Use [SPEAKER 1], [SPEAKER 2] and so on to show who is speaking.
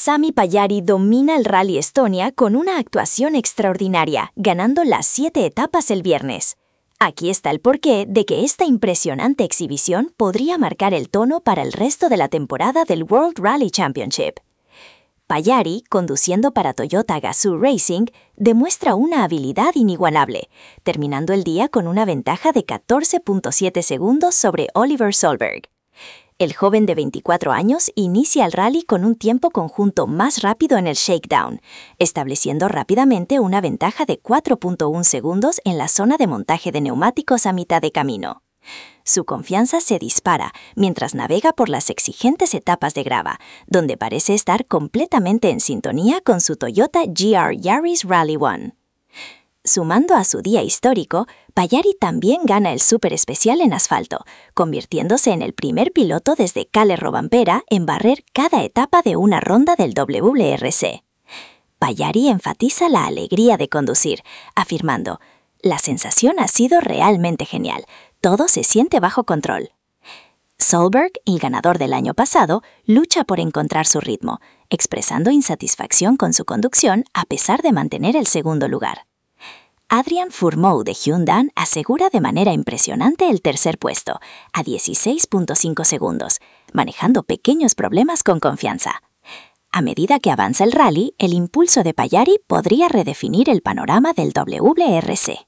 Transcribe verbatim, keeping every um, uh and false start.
[SPEAKER 1] Sami Pajari domina el Rally Estonia con una actuación extraordinaria, ganando las siete etapas el viernes. Aquí está el porqué de que esta impresionante exhibición podría marcar el tono para el resto de la temporada del World Rally Championship. Pajari, conduciendo para Toyota Gazoo Racing, demuestra una habilidad inigualable, terminando el día con una ventaja de catorce punto siete segundos sobre Oliver Solberg. El joven de veinticuatro años inicia el rally con un tiempo conjunto más rápido en el shakedown, estableciendo rápidamente una ventaja de cuatro punto uno segundos en la zona de montaje de neumáticos a mitad de camino. Su confianza se dispara mientras navega por las exigentes etapas de grava, donde parece estar completamente en sintonía con su Toyota G R Yaris Rally One. Sumando a su día histórico, Pajari también gana el Super Especial en asfalto, convirtiéndose en el primer piloto desde Kalle Rovanperä en barrer cada etapa de una ronda del W R C. Pajari enfatiza la alegría de conducir, afirmando: «La sensación ha sido realmente genial, todo se siente bajo control». Solberg, el ganador del año pasado, lucha por encontrar su ritmo, expresando insatisfacción con su conducción a pesar de mantener el segundo lugar. Adrian Fourmaux de Hyundai asegura de manera impresionante el tercer puesto, a dieciséis punto cinco segundos, manejando pequeños problemas con confianza. A medida que avanza el rally, el impulso de Pajari podría redefinir el panorama del W R C.